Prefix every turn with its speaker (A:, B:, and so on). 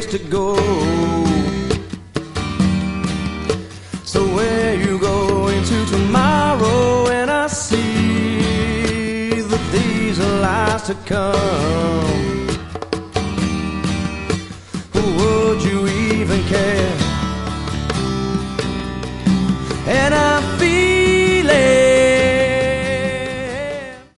A: place to go. So where you going to tomorrow? And I see that these are lies to come.